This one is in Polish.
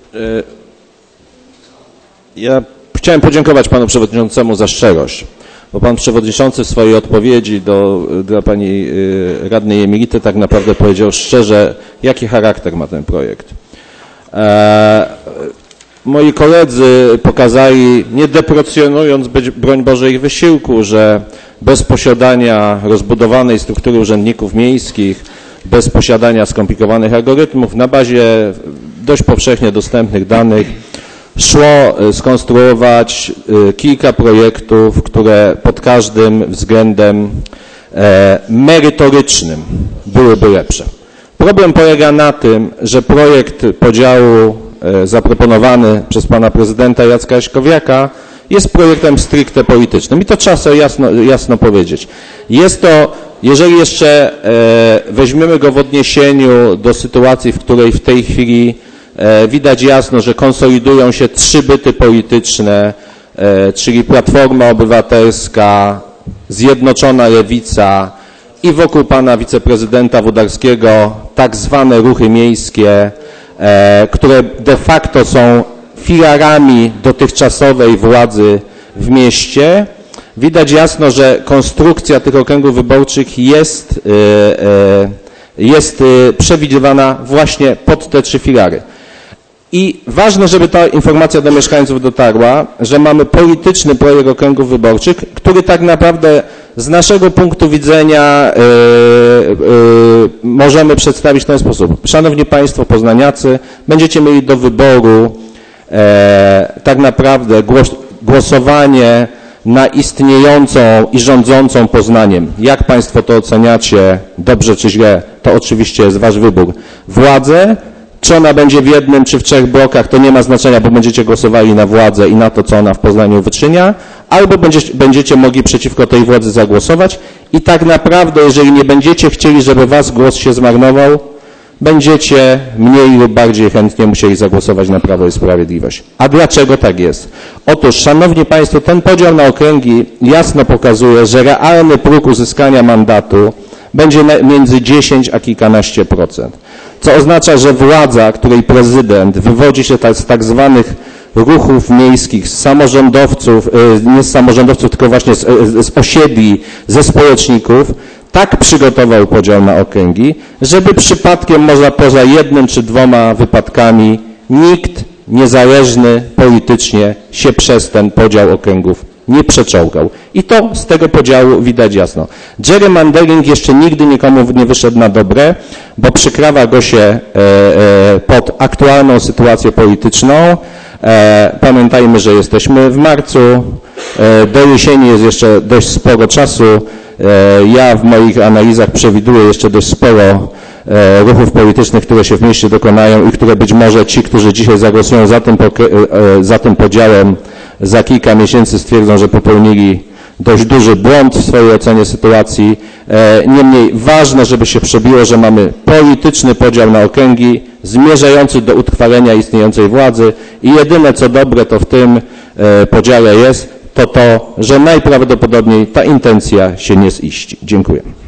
Ja chciałem podziękować panu przewodniczącemu za szczerość, bo pan przewodniczący w swojej odpowiedzi dla pani radnej Emility tak naprawdę powiedział szczerze, jaki charakter ma ten projekt. Moi koledzy pokazali, nie deprecjonując broń Boże ich wysiłku, że bez posiadania rozbudowanej struktury urzędników miejskich, bez posiadania skomplikowanych algorytmów, na bazie dość powszechnie dostępnych danych szło skonstruować kilka projektów, które pod każdym względem merytorycznym byłyby lepsze. Problem polega na tym, że projekt podziału zaproponowany przez pana prezydenta Jacka Jaśkowiaka jest projektem stricte politycznym i to trzeba sobie jasno powiedzieć. Jest to, jeżeli jeszcze weźmiemy go w odniesieniu do sytuacji, w której w tej chwili widać jasno, że konsolidują się trzy byty polityczne, czyli Platforma Obywatelska, Zjednoczona Lewica i wokół pana wiceprezydenta Włodarskiego tak zwane ruchy miejskie, które de facto są filarami dotychczasowej władzy w mieście. Widać jasno, że konstrukcja tych okręgów wyborczych jest przewidywana właśnie pod te trzy filary. I ważne, żeby ta informacja do mieszkańców dotarła, że mamy polityczny projekt okręgów wyborczych, który tak naprawdę z naszego punktu widzenia możemy przedstawić w ten sposób. Szanowni Państwo poznaniacy, będziecie mieli do wyboru tak naprawdę głosowanie na istniejącą i rządzącą Poznaniem. Jak Państwo to oceniacie, dobrze czy źle, to oczywiście jest Wasz wybór. Władzę, czy ona będzie w jednym czy w trzech blokach, to nie ma znaczenia, bo będziecie głosowali na władzę i na to, co ona w Poznaniu wyczynia, albo będziecie mogli przeciwko tej władzy zagłosować i tak naprawdę, jeżeli nie będziecie chcieli, żeby Wasz głos się zmarnował, będziecie mniej lub bardziej chętnie musieli zagłosować na Prawo i Sprawiedliwość. A dlaczego tak jest? Otóż, szanowni Państwo, ten podział na okręgi jasno pokazuje, że realny próg uzyskania mandatu będzie między 10 a kilkanaście procent. Co oznacza, że władza, której prezydent wywodzi się z tak zwanych ruchów miejskich, z samorządowców, nie z samorządowców, tylko właśnie z osiedli, ze społeczników, tak przygotował podział na okręgi, żeby przypadkiem może poza jednym czy dwoma wypadkami nikt niezależny politycznie się przez ten podział okręgów nie przeczołgał. I to z tego podziału widać jasno. Gerrymandering jeszcze nigdy nikomu nie wyszedł na dobre, bo przykrawa go się pod aktualną sytuację polityczną. Pamiętajmy, że jesteśmy w marcu, do jesieni jest jeszcze dość sporo czasu. Ja w moich analizach przewiduję jeszcze dość sporo ruchów politycznych, które się w mieście dokonają i które być może ci, którzy dzisiaj zagłosują za tym podziałem, za kilka miesięcy stwierdzą, że popełnili dość duży błąd w swojej ocenie sytuacji. Niemniej ważne, żeby się przebiło, że mamy polityczny podział na okręgi zmierzający do utrwalenia istniejącej władzy i jedyne co dobre to w tym podziale jest, to, że najprawdopodobniej ta intencja się nie ziści. Dziękuję.